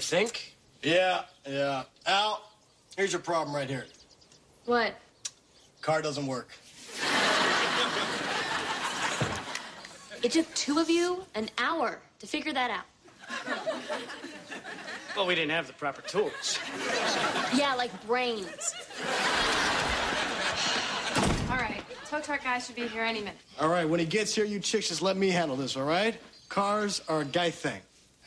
think? Yeah. Al, here's your problem right here. What? Car doesn't work. It took two of you an hour to figure that out. Well, we didn't have the proper tools. Yeah, like brains. All right. Tow truck guy should be here any minute. All right, when he gets here, you chicks just let me handle this, all right? Cars are a guy thing.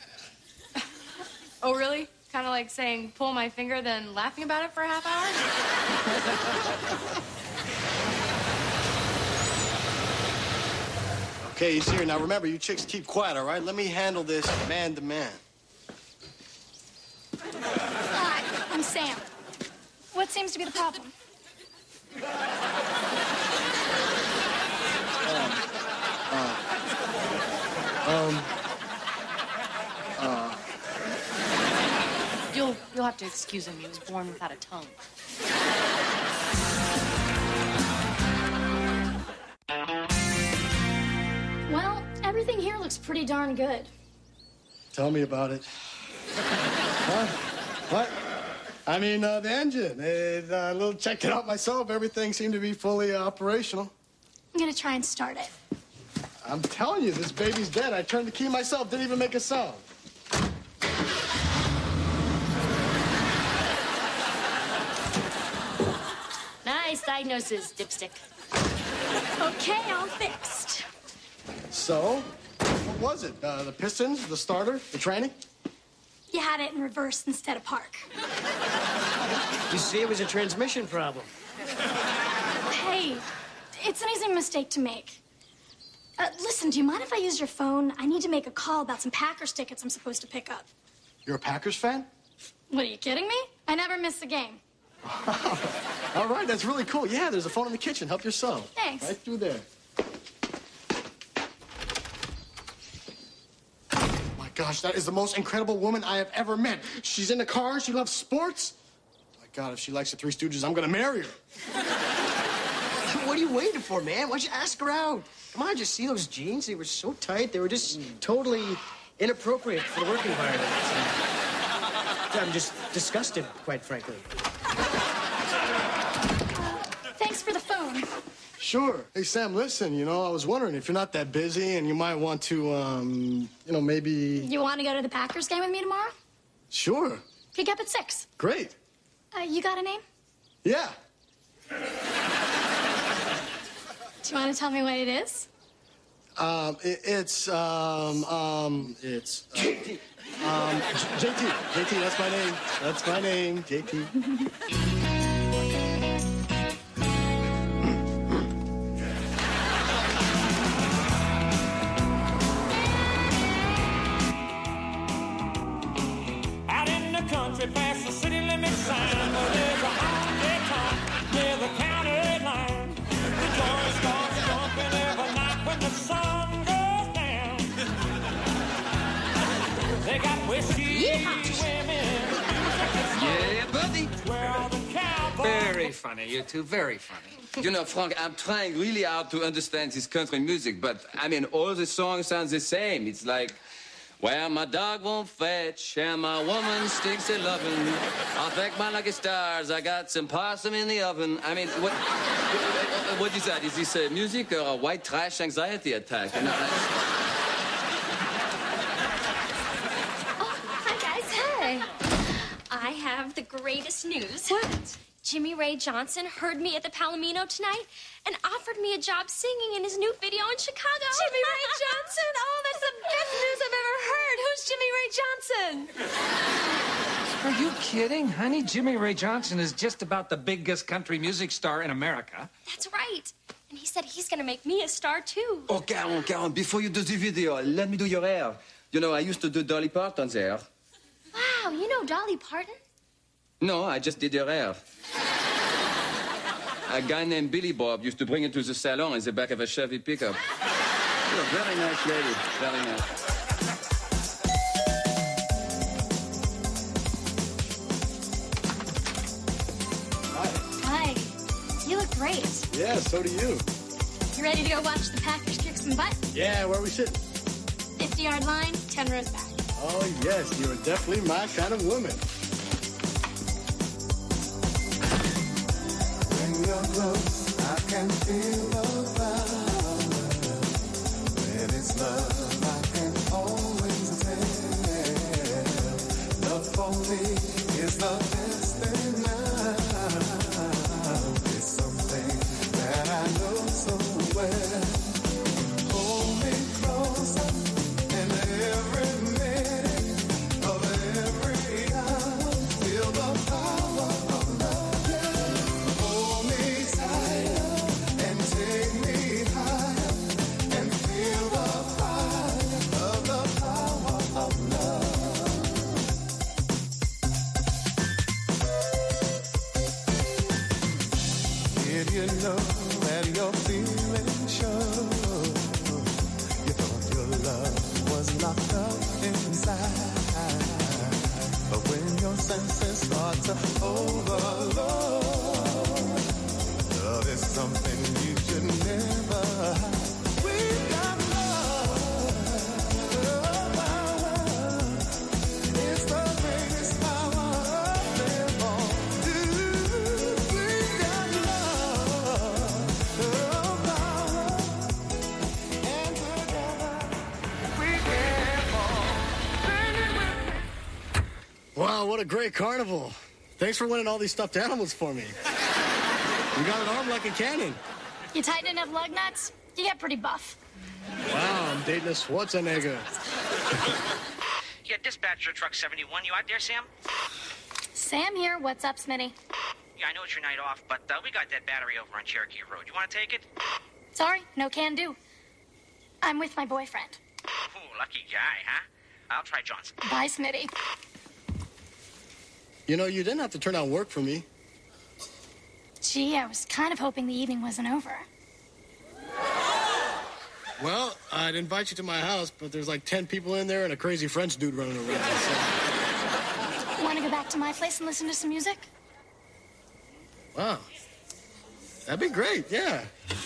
Oh, really? Kind of like saying, pull my finger, then laughing about it for a half hour? Okay, he's here. Now, remember, you chicks keep quiet, all right? Let me handle this man to man. Hi, I'm Sam. What seems to be the problem? You'll have to excuse him. He was born without a tongue. Well, everything here looks pretty darn good. Tell me about it. Huh? What? I mean, the engine. I checked it out myself. Everything seemed to be fully operational. I'm gonna try and start it. I'm telling you, this baby's dead. I turned the key myself. Didn't even make a sound. Nice diagnosis, dipstick. Okay, all fixed. So, what was it? The pistons, the starter, the tranny? You had it in reverse instead of park. You see, it was a transmission problem. Hey, it's an easy mistake to make. Listen, do you mind if I use your phone? I need to make a call about some Packers tickets I'm supposed to pick up. You're a Packers fan? What, are you kidding me? I never miss a game. All right, that's really cool. Yeah, there's a phone in the kitchen. Help yourself. Thanks. Right through there. My gosh, that is the most incredible woman I have ever met. She's into cars. She loves sports. My God, if she likes the Three Stooges, I'm going to marry her. What are you waiting for, man? Why don't you ask her out? Come on, just see those jeans? They were so tight. They were just totally inappropriate for the work environment. I'm just disgusted, quite frankly. Thanks for the phone. Sure. Hey, Sam, listen, I was wondering if you're not that busy and you might want to, maybe... You want to go to the Packers game with me tomorrow? Sure. Pick up at 6. Great. You got a name? Yeah. Do you want to tell me what it is? It's JT. JT, that's my name. That's my name, JT. Out in the country, past the city limit sign, where there's a holiday time near the county line. The joy starts jumping every night when the sun goes down. They got whiskey, women. Yeah, buddy. Where all the cowboys. Very funny, you two, very funny. You know, Frank, I'm trying really hard to understand this country music, but, all the songs sound the same. It's like, where my dog won't fetch and my woman stinks at loving. I'll thank my lucky stars, I got some possum in the oven. What is that? Is this music or a white trash anxiety attack? Hi, guys. Hey. I have the greatest news. What? Jimmy Ray Johnson heard me at the Palomino tonight and offered me a job singing in his new video in Chicago. Jimmy Ray Johnson? Oh, that's the best news I've ever heard. Who's Jimmy Ray Johnson? Are you kidding, honey? Jimmy Ray Johnson is just about the biggest country music star in America. That's right. And he said he's going to make me a star, too. Oh, Karen, before you do the video, let me do your hair. I used to do Dolly Parton's hair. Wow, you know Dolly Parton? No, I just did her hair. A guy named Billy Bob used to bring it to the salon in the back of a Chevy pickup. Very nice lady, very nice. Hi. You look great. Yeah, so do you. You ready to go watch the Packers kick some butt? Yeah, where are we sitting? 50-yard line, 10 rows back. Oh, yes, you're definitely my kind of woman. When you're close, I can feel the fire. When it's love, I can always tell. Love for me is the best thing now. It's something that I know so well. Hold me closer, and every minute of every hour, feel the power of love. Hold me tighter and take me higher, and feel the fire of the power of love. Did you know that you're feeling sure? You thought your love was locked up inside, but when your senses start to overload, love is something you should never hide. We've got love. It's the greatest power of them all. We've got love. And together we can fall. Wow, what a great carnival. Thanks for winning all these stuffed animals for me. You got an arm like a cannon. You tighten enough lug nuts, you get pretty buff. Wow, I'm dating a Schwarzenegger. Yeah, dispatcher truck 71. You out there, Sam? Sam here. What's up, Smitty? Yeah, I know it's your night off, but we got that battery over on Cherokee Road. You want to take it? Sorry, no can do. I'm with my boyfriend. Ooh, lucky guy, huh? I'll try Johnson. Bye, Smitty. You know, you didn't have to turn down work for me. Gee, I was kind of hoping the evening wasn't over. Well, I'd invite you to my house, but there's like 10 people in there and a crazy French dude running around. So. Want to go back to my place and listen to some music? Wow. That'd be great, yeah.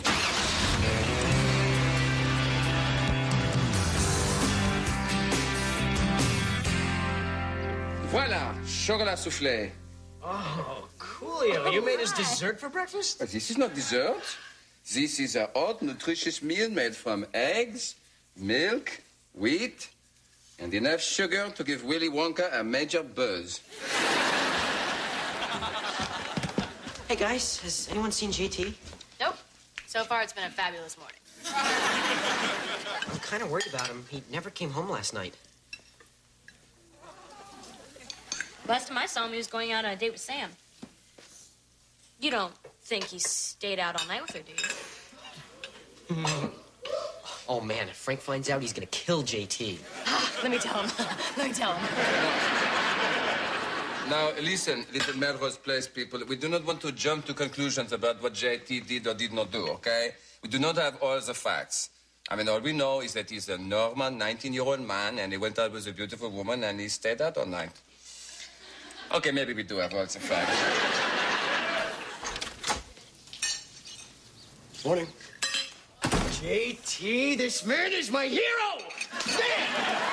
Voilà, chocolat soufflé. Oh, Coolio, you made us dessert for breakfast? But this is not dessert. This is a hot, nutritious meal made from eggs, milk, wheat, and enough sugar to give Willy Wonka a major buzz. Hey, guys, has anyone seen JT? Nope. So far, it's been a fabulous morning. I'm kind of worried about him. He never came home last night. Last time I saw him, he was going out on a date with Sam. You don't think he stayed out all night with her, do you? Oh, man, if Frank finds out, he's gonna kill JT. Let me tell him. Let me tell him. Now, listen, little Melrose Place people, we do not want to jump to conclusions about what JT did or did not do, okay? We do not have all the facts. I mean, all we know is that he's a normal 19-year-old man, and he went out with a beautiful woman, and he stayed out all night. Okay, maybe we do have all the facts. Morning. JT, this man is my hero! Man!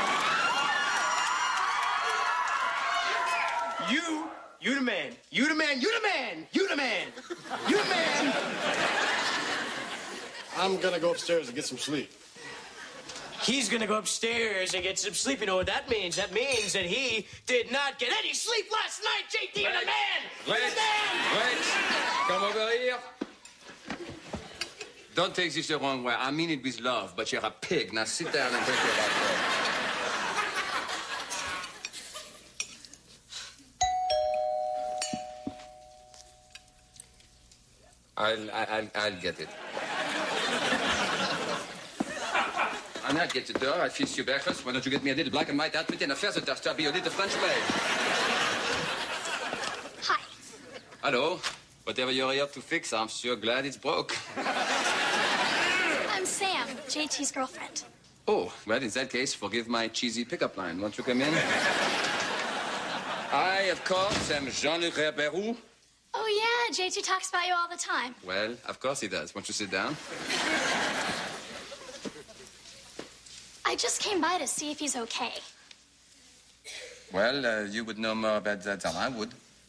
You the man. You the man. You the man. You the man. You the man. I'm gonna go upstairs and get some sleep. He's gonna go upstairs and get some sleep. You know what that means? That means that he did not get any sleep last night, JT. You're the man. You're the man. Wait. Come over here. Don't take this the wrong way. I mean it with love, but you're a pig. Now sit down and take your bath. I'll get it. I'll not get the door. I'll fix you breakfast. Why don't you get me a little black and white outfit and a feather duster? I'll be your little French maid. Hi. Hello. Whatever you're here to fix, I'm sure glad it's broke. I'm Sam, JT's girlfriend. Oh, well, in that case, forgive my cheesy pickup line. Won't you come in? I, of course, am Jean-Luc Herberou. Oh, yeah, JT talks about you all the time. Well, of course he does. Won't you sit down? I just came by to see if he's okay. Well, you would know more about that than I would.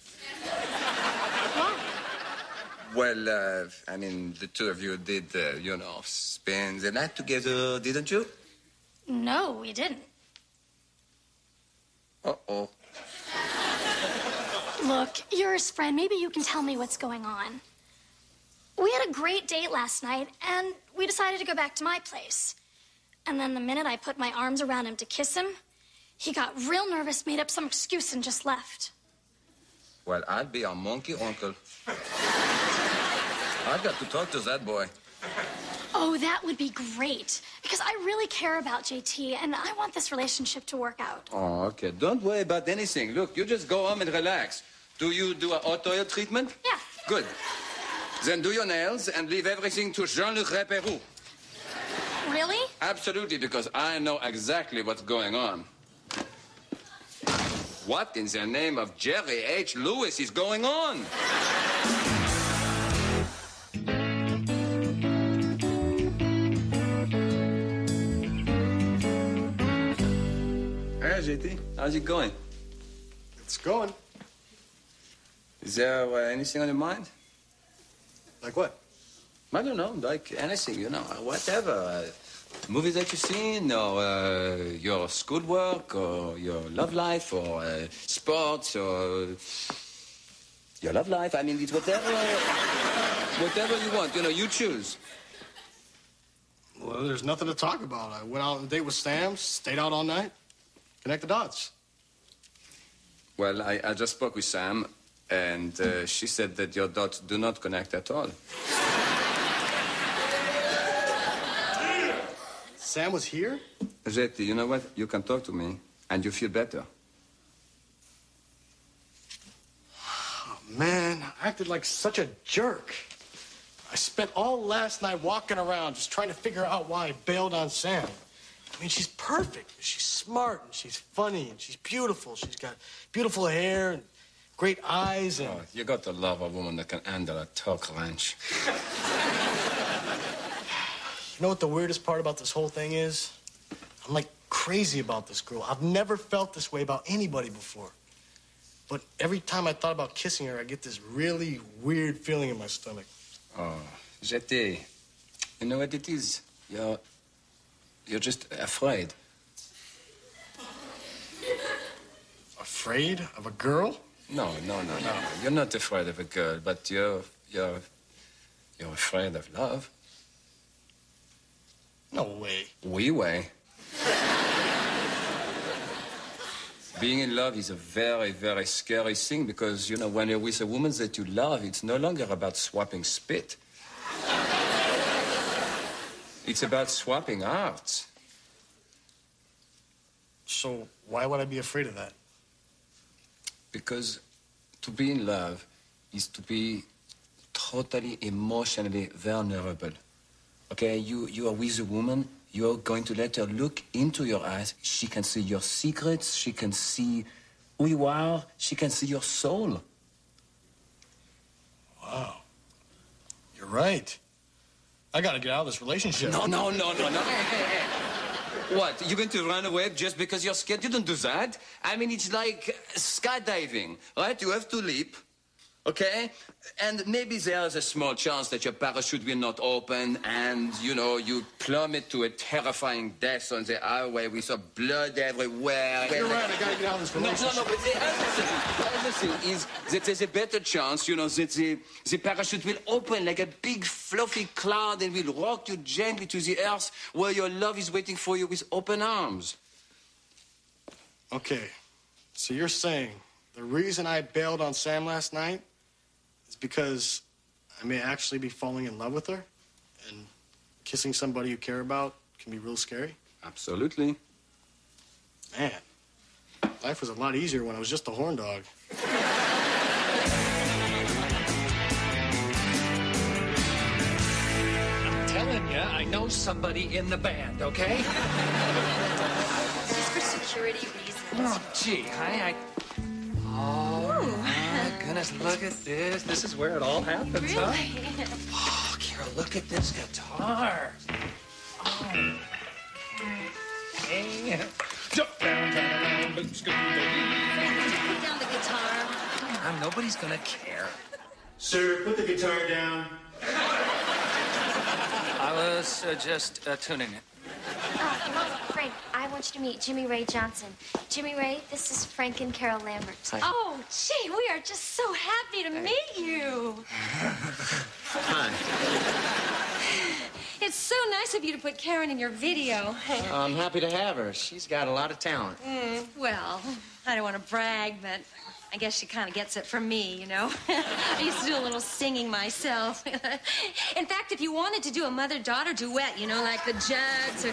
Why? Well, I mean, the two of you did, spend the night together, didn't you? No, we didn't. Uh-oh. Look, you're his friend. Maybe you can tell me what's going on. We had a great date last night, and we decided to go back to my place. And then the minute I put my arms around him to kiss him, he got real nervous, made up some excuse, and just left. Well, I'll be a monkey uncle. I've got to talk to that boy. Oh, that would be great. Because I really care about JT, and I want this relationship to work out. Oh, okay. Don't worry about anything. Look, you just go home and relax. Do you do a hot oil treatment? Yeah. Good. Then do your nails and leave everything to Jean-Luc Reperou. Really? Absolutely, because I know exactly what's going on. What in the name of Jerry H. Lewis is going on? Hey, JT. How's it going? It's going. Is there anything on your mind? Like what? I don't know, like anything, whatever. Movies that you've seen, or your schoolwork, or your love life, or sports, or your love life. I mean, it's whatever you want. You choose. Well, there's nothing to talk about. I went out on a date with Sam, stayed out all night, connect the dots. Well, I just spoke with Sam, and she said that your dots do not connect at all. Sam was here? JT, you know what? You can talk to me, and you feel better. Oh, man, I acted like such a jerk. I spent all last night walking around just trying to figure out why I bailed on Sam. I mean, she's perfect. She's smart, and she's funny, and she's beautiful. She's got beautiful hair and great eyes, and... Oh, you got to love a woman that can handle a torque wrench. You know what the weirdest part about this whole thing is? I'm like crazy about this girl. I've never felt this way about anybody before. But every time I thought about kissing her, I get this really weird feeling in my stomach. Oh, JT, you know what it is? You're just afraid. Afraid of a girl? No. You're not afraid of a girl, but you're afraid of love. No way. Oui way. Being in love is a very, very scary thing because, when you're with a woman that you love, it's no longer about swapping spit. It's about swapping hearts. So why would I be afraid of that? Because to be in love is to be totally emotionally vulnerable. Okay, you are with a woman, you're going to let her look into your eyes. She can see your secrets, she can see who you are, she can see your soul. Wow. You're right. I gotta get out of this relationship. No. Hey. What, you're going to run away just because you're scared? You don't do that. I mean, it's like skydiving, right? You have to leap. Okay? And maybe there's a small chance that your parachute will not open and, you plummet to a terrifying death on the highway with blood everywhere. You're right, I gotta get out of this relationship. No, but the other thing is that there's a better chance, that the parachute will open like a big fluffy cloud and will rock you gently to the earth where your love is waiting for you with open arms. Okay, so you're saying the reason I bailed on Sam last night is because I may actually be falling in love with her, and kissing somebody you care about can be real scary? Absolutely. Man, life was a lot easier when I was just a horn dog. I'm telling you, I know somebody in the band, okay? Just for security reasons. Oh, gee, Oh, my goodness, look at this. This is where it all happens, Really? huh? Oh, Kira, look at this guitar. Oh. Hey. Jump down, down, down, Put down the guitar. Nobody's gonna care. Sir, put the guitar down. I was just tuning it. Frank, I want you to meet Jimmy Ray Johnson. Jimmy Ray, this is Frank and Carol Lambert. Hi. Oh, gee, we are just so happy to meet you. Hi. It's so nice of you to put Karen in your video. I'm happy to have her. She's got a lot of talent. Well, I don't want to brag, but I guess she kind of gets it from me, you know. I used to do a little singing myself. In fact, if you wanted to do a mother-daughter duet, you know, like the Judds or...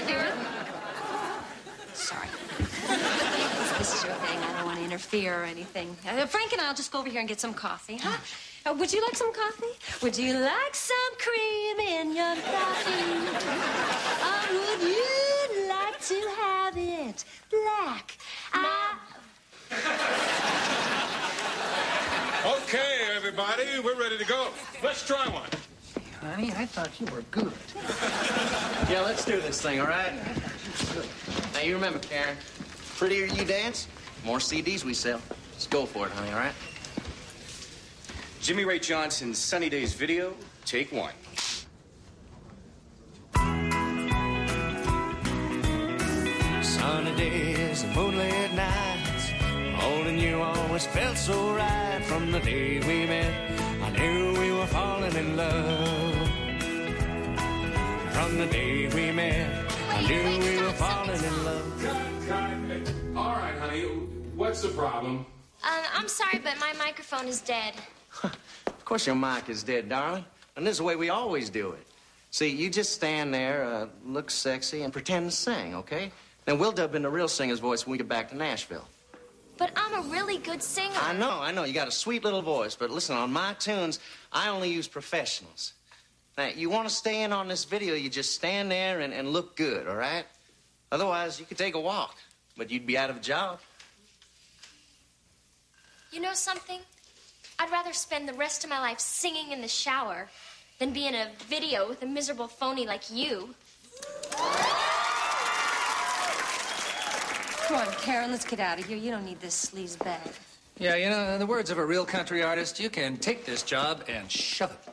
Sorry. This is your thing. I don't want to interfere or anything. Frank and I'll just go over here and get some coffee, huh? Would you like some coffee? Would you like some cream in your coffee? Or would you like to have it black? Okay, everybody, we're ready to go. Let's try one. Honey, I thought you were good. Yeah, let's do this thing, all right? Now, you remember, Karen, prettier you dance, more CDs we sell. Just go for it, honey, all right? Jimmy Ray Johnson's Sunny Days video, take one. Sunny days and moonlit nights, holding you always felt so right. From the day we met, I knew we were falling in love. From the day we met, I knew we were falling in love. All right, honey, what's the problem? I'm sorry, but my microphone is dead. Of course your mic is dead, darling. And this is the way we always do it. See, you just stand there, look sexy, and pretend to sing, okay? Then we'll dub in the real singer's voice when we get back to Nashville. But I'm a really good singer. I know. You got a sweet little voice. But listen, on my tunes, I only use professionals. Now, you want to stay in on this video, you just stand there and look good, all right? Otherwise, you could take a walk, but you'd be out of a job. You know something? I'd rather spend the rest of my life singing in the shower than be in a video with a miserable phony like you. Come on, Karen, let's get out of here. You don't need this sleaze bag. Yeah, you know, in the words of a real country artist, you can take this job and shove it.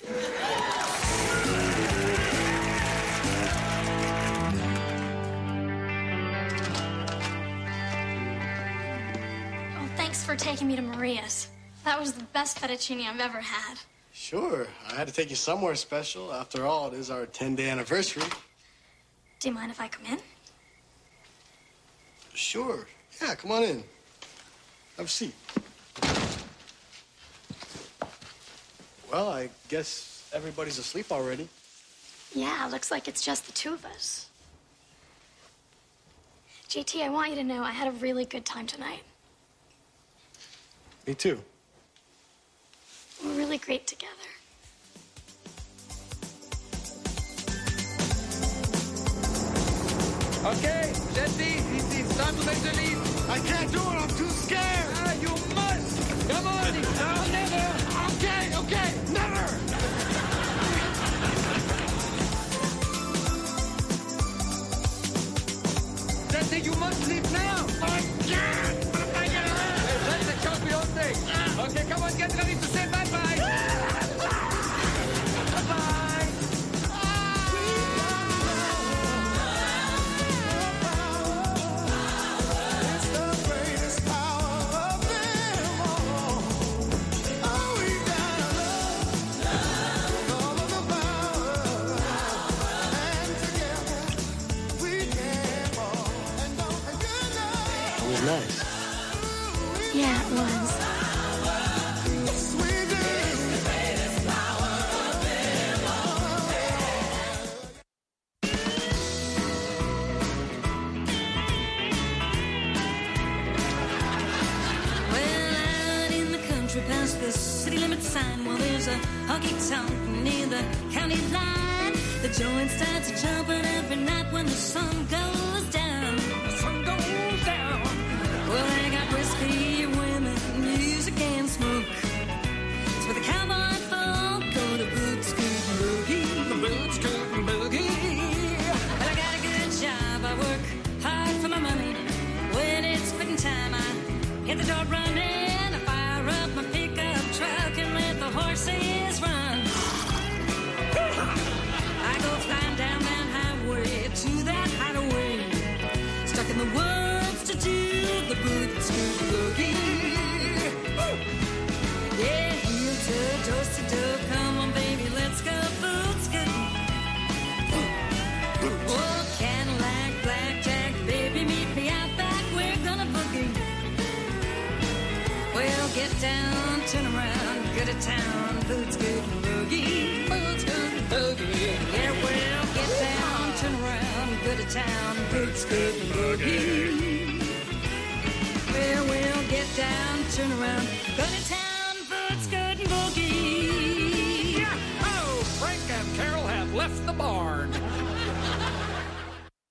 Oh, thanks for taking me to Maria's. That was the best fettuccine I've ever had. Sure. I had to take you somewhere special. After all, it is our 10-day anniversary. Do you mind if I come in? Sure. Yeah, come on in. Have a seat. Well, I guess everybody's asleep already. Yeah, looks like it's just the two of us. JT, I want you to know I had a really good time tonight. Me too. We're really great together. Okay, Jesse, it's time to make the leap. I can't do it. I'm too scared. Ah, you must. Come on, it's now or never. Okay, never. Jesse, you must leap now. I can't. That's the champion thing. Okay, come on, get ready to say bye-bye. Bye-bye. Nice. Yeah, it was. Past the city limit sign, well, there's a honky-tonk near the county line. The joint starts jumping every night when the sun goes down. The sun goes down. Well, they got whiskey, women, music, and smoke. It's where the cowboy folk go to boot scoot boogie, boot scoot boogie. Well, I got a good job, I work hard for my money. When it boot scoot and boogie. Boot scoot and boogie. Yeah, well, get down, turn around, go to town, boot scoot and boogie. Well, we'll get down, turn around, go to town, boot scoot and boogie. Yeah! Oh, Frank and Carol have left the barn.